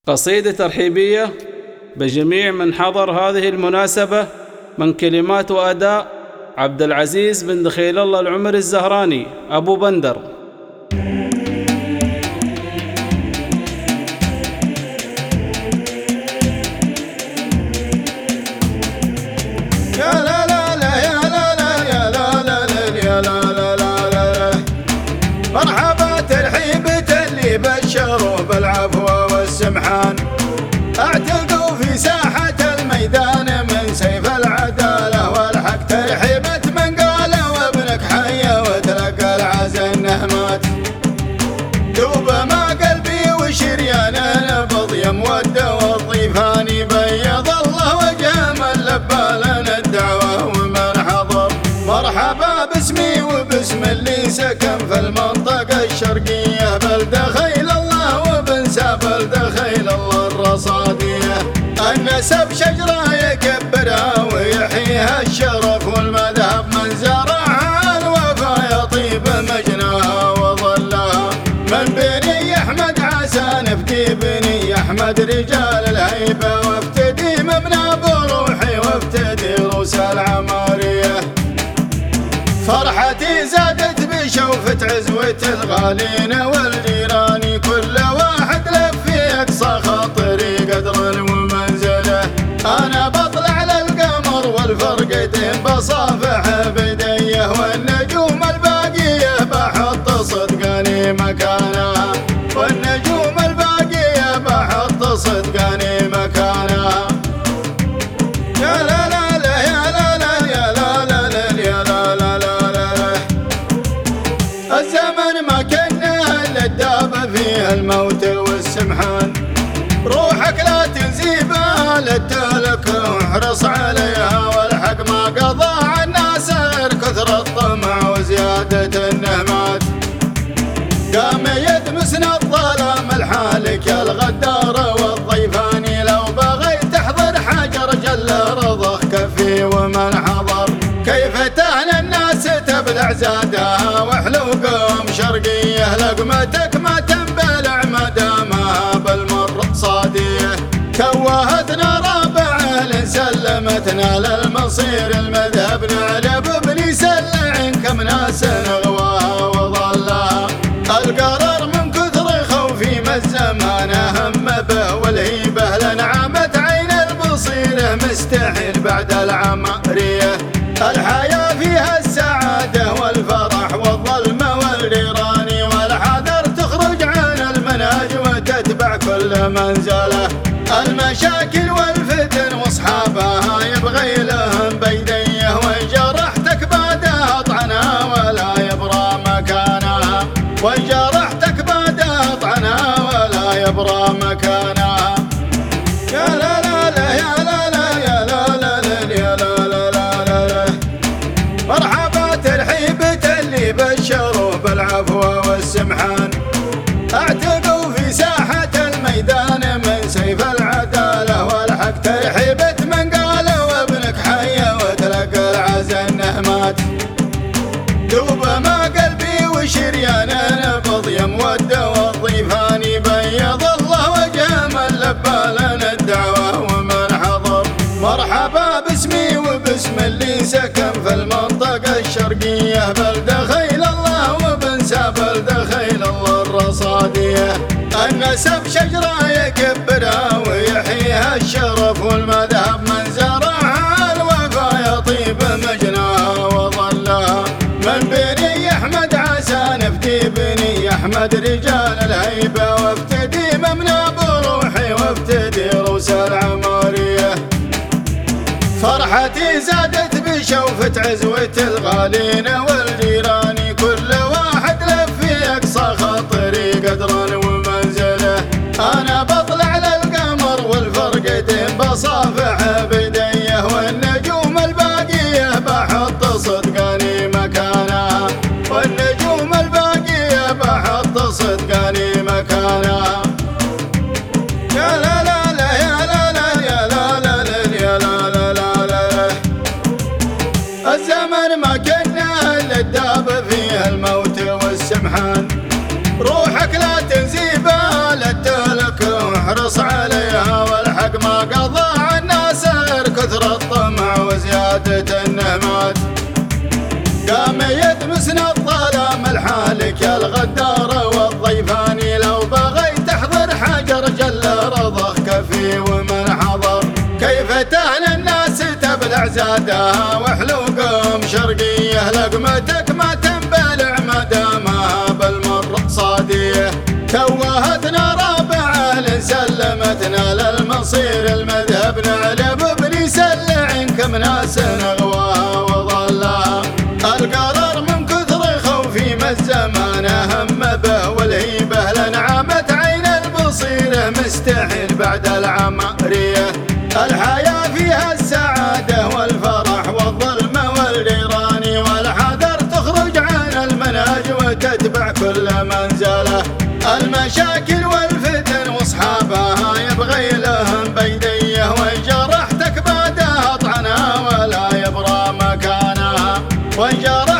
قصيدة ترحيبية بجميع من حضر هذه المناسبة من كلمات وأداء عبد العزيز بن دخيل الله العمر الزهراني أبو بندر. مرحبا ترحيبة اللي بشروا بالعفو والسمحان، اعتقوا في ساحة الميدان من سيف العدالة والحق. ترحيبة من قال وابنك حي وتلقى العزا النهمات، دوب ما قلبي وشريان نبض يمود والضيفان بيض الله وجه من لبى لنا الدعوة ومن حضر. مرحبا باسمي وباسم اللي سكن في المنطقة الشرقية، بلدة خيل الله وبن سافل دخيل الله الرصادية. النسب شجرة يكبرها ويحييها الشرف والمذهب، من زرعها الوفا يطيب مجناها وظلها. من بني أحمد عسى نفتي بني أحمد رجال الهيبة، وافتدي مبنى بروحي وافتدي روس العمارية. فرحتي زادت بشوفة عزوة الغالين والجيران، كل واحد لف في أقصى خاطري قدر ومنزله. أنا بطلع للقمر والفرقتين بصافح بيديه، والنجوم الباقية بحط صدقاني مكانها، والنجوم الباقية بحط صدقاني مكانها. يا لا لا لا يا لا لا يا لا لا لا يا لا لا لا. الزمن ما كنا الا الداب فيه الموت والسمحان، روحك لا تنزيبها للتلك واحرص عليها، والحق ما قضى على الناس غير كثر الطمع وزيادة النهمات. قام يدمسنا الظلام الحالك يا الغدار والضيفاني، لو بغيت تحضر حجر جل رضخ كفي ومن حضر. كيف تهنى الناس تبلع زادها وحلوقهم شرقية، لقمتك ما تنبلع مدامها بالمر صادية. توهتنا رابع اهل سلمتنا للمصير المذهب، نعلب بني سلع كم ناس نغواها وظلها. القرار من كثر خوفي ما الزمان هم به، والهيبة لنعمت عين البصيرة مستحيل بعد العمارية. الحياة فيها السعادة والفرح والظلمة والريران، والحذر تخرج عن المنهج وتتبع كل منزله. المشاكل والفتن واصحابها يبغي لهم بيديه، وإن جرحتك بعدها طعنها ولا يبرى مكانها، وإن جرحتك بعدها طعنها ولا يبرى مكانها. يا لا لا لا يا لا لا يا لا لا لا يا لا لا لا لا. مرحبا ترحيبة اللي بشروا بالعفو والسمحان، اعتقوا في ساحة الميدان من سيف العدالة والحق. ترحيبة من قال وابنك حي وتلقى العزا النهمات، دوب ما قلبي وشريان نبض يمود والضيفان بيض الله وجه من لبى لنا الدعوة ومن حضر. مرحبا باسمي وباسم اللي سكن في المنطقة الشرقية، بلدة خيل الله وبن سافل دخيل الله الرصادية. النسب شجرة يكبرها ويحييها الشرف والمذهب، من زرعها الوفا يطيب مجناها وظلها. من بني أحمد عسى نفتي بني أحمد رجال الهيبة، وافتدي مبنى بروحي وافتدي روس العمارية. فرحتي زادت بشوفة عزوة الغالين والجيران، كل واحد لف في أقصى خاطري قدر ومنزله. أنا بطلع للقمر والفرقتين بصافح بيديه، والنجوم الباقية بحط صدقاني مكانها، والنجوم الباقية بحط صدقاني مكانها. يا لا لا لا يا لا لا يا لا لا لا يا لا لا لا لا. الزمن ما كنا الا الداب فيه الموت والسمحان، روحك لا تنزيبها للتلك واحرص عليها والحق ما قضى عن ناصر كثر الطمع وزيادة النهمات. قام يدمسنا الظلام الحالك يا الغدار والضيفاني لو بغيت تحضر حجر جل رضخ كفي ومن حضر. كيف تهل الناس تبلع زادها وحلوقهم شرقيه لقمتك ما تنبلع مدامها بالمر صاديه. توهتنا رابع سلمتنا للمصير المذهب نعلب ابليس اللعنك مناس نغواها وظلها. القرار من كثر خوفي ما الزمان هم به والهيبه لنعمت عين البصيره مستحيل بعد العماريه. الحياة فيها السعادة والفرح والظلم والجيران والحذر تخرج عن المنهج وتتبع كل منزله. المشاكل والفتن واصحابها يبغي لهم بيديه وإن جرحتك بعدها طعنها ولا يبرى مكانها. وإن